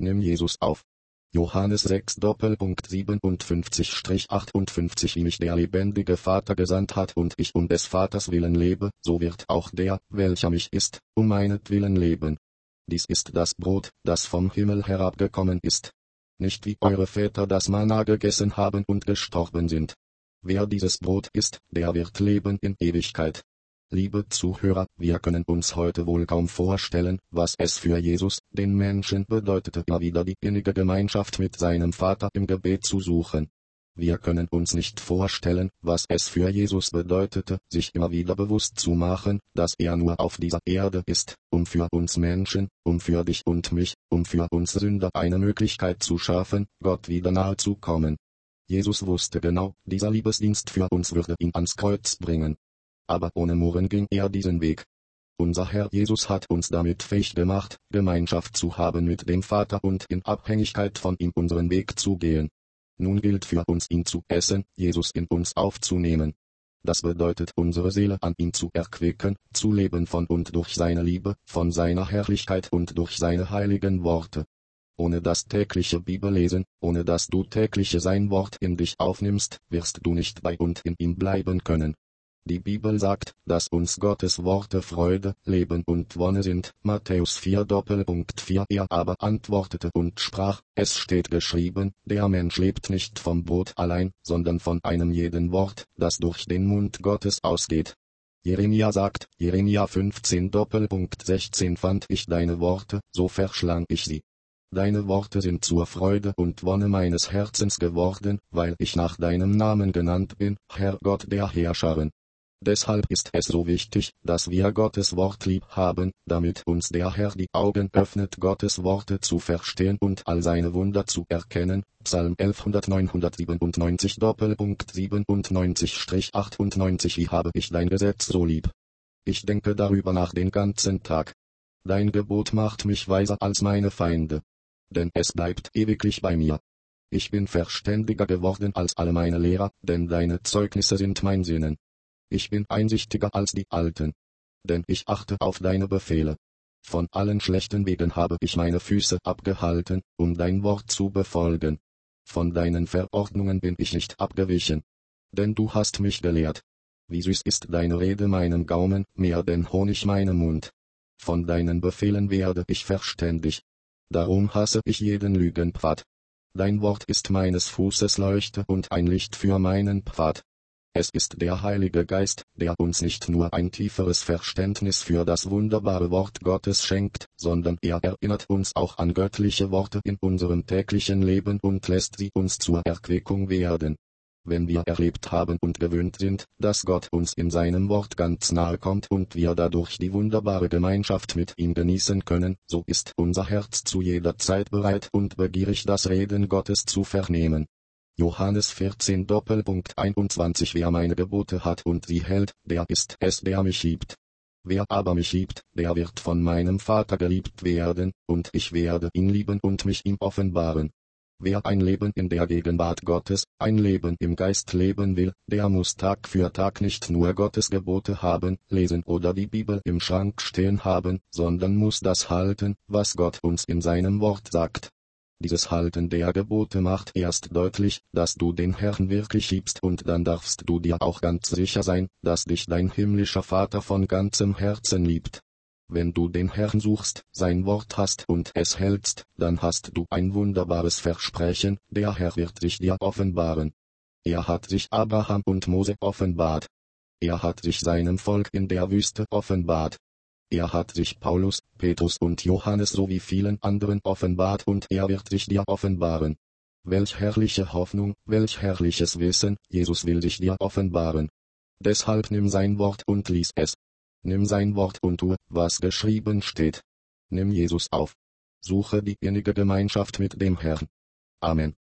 Nimm Jesus auf. Johannes 6 57-58 Wie mich der lebendige Vater gesandt hat und ich um des Vaters willen lebe, so wird auch der, welcher mich isst, um meinetwillen leben. Dies ist das Brot, das vom Himmel herabgekommen ist. Nicht wie eure Väter das Manna gegessen haben und gestorben sind. Wer dieses Brot isst, der wird leben in Ewigkeit. Liebe Zuhörer, wir können uns heute wohl kaum vorstellen, was es für Jesus, den Menschen, bedeutete, immer wieder die innige Gemeinschaft mit seinem Vater im Gebet zu suchen. Wir können uns nicht vorstellen, was es für Jesus bedeutete, sich immer wieder bewusst zu machen, dass er nur auf dieser Erde ist, um für uns Menschen, um für dich und mich, um für uns Sünder eine Möglichkeit zu schaffen, Gott wieder nahe zu kommen. Jesus wusste genau, dieser Liebesdienst für uns würde ihn ans Kreuz bringen. Aber ohne Murren ging er diesen Weg. Unser Herr Jesus hat uns damit fähig gemacht, Gemeinschaft zu haben mit dem Vater und in Abhängigkeit von ihm unseren Weg zu gehen. Nun gilt für uns ihn zu essen, Jesus in uns aufzunehmen. Das bedeutet unsere Seele an ihn zu erquicken, zu leben von und durch seine Liebe, von seiner Herrlichkeit und durch seine heiligen Worte. Ohne das tägliche Bibellesen, ohne dass du täglich sein Wort in dich aufnimmst, wirst du nicht bei und in ihm bleiben können. Die Bibel sagt, dass uns Gottes Worte Freude, Leben und Wonne sind. Matthäus 4:4 Er aber antwortete und sprach, es steht geschrieben, der Mensch lebt nicht vom Brot allein, sondern von einem jeden Wort, das durch den Mund Gottes ausgeht. Jeremia sagt, Jeremia 15:16 Fand ich deine Worte, so verschlang ich sie. Deine Worte sind zur Freude und Wonne meines Herzens geworden, weil ich nach deinem Namen genannt bin, Herr Gott der Herrscharen. Deshalb ist es so wichtig, dass wir Gottes Wort lieb haben, damit uns der Herr die Augen öffnet, Gottes Worte zu verstehen und all seine Wunder zu erkennen. Psalm 1197.97-98 Wie habe ich dein Gesetz so lieb? Ich denke darüber nach den ganzen Tag. Dein Gebot macht mich weiser als meine Feinde. Denn es bleibt ewiglich bei mir. Ich bin verständiger geworden als alle meine Lehrer, denn deine Zeugnisse sind mein Sinnen. Ich bin einsichtiger als die Alten. Denn ich achte auf deine Befehle. Von allen schlechten Wegen habe ich meine Füße abgehalten, um dein Wort zu befolgen. Von deinen Verordnungen bin ich nicht abgewichen. Denn du hast mich gelehrt. Wie süß ist deine Rede meinem Gaumen, mehr denn Honig meinem Mund. Von deinen Befehlen werde ich verständig. Darum hasse ich jeden Lügenpfad. Dein Wort ist meines Fußes Leuchte und ein Licht für meinen Pfad. Es ist der Heilige Geist, der uns nicht nur ein tieferes Verständnis für das wunderbare Wort Gottes schenkt, sondern er erinnert uns auch an göttliche Worte in unserem täglichen Leben und lässt sie uns zur Erquickung werden. Wenn wir erlebt haben und gewöhnt sind, dass Gott uns in seinem Wort ganz nahe kommt und wir dadurch die wunderbare Gemeinschaft mit ihm genießen können, so ist unser Herz zu jeder Zeit bereit und begierig, das Reden Gottes zu vernehmen. Johannes 14:21 Wer meine Gebote hat und sie hält, der ist es, der mich liebt. Wer aber mich liebt, der wird von meinem Vater geliebt werden, und ich werde ihn lieben und mich ihm offenbaren. Wer ein Leben in der Gegenwart Gottes, ein Leben im Geist leben will, der muss Tag für Tag nicht nur Gottes Gebote haben, lesen oder die Bibel im Schrank stehen haben, sondern muss das halten, was Gott uns in seinem Wort sagt. Dieses Halten der Gebote macht erst deutlich, dass du den Herrn wirklich liebst und dann darfst du dir auch ganz sicher sein, dass dich dein himmlischer Vater von ganzem Herzen liebt. Wenn du den Herrn suchst, sein Wort hast und es hältst, dann hast du ein wunderbares Versprechen, der Herr wird sich dir offenbaren. Er hat sich Abraham und Mose offenbart. Er hat sich seinem Volk in der Wüste offenbart. Er hat sich Paulus, Petrus und Johannes sowie vielen anderen offenbart und er wird sich dir offenbaren. Welch herrliche Hoffnung, welch herrliches Wissen, Jesus will sich dir offenbaren. Deshalb nimm sein Wort und lies es. Nimm sein Wort und tue, was geschrieben steht. Nimm Jesus auf. Suche die innige Gemeinschaft mit dem Herrn. Amen.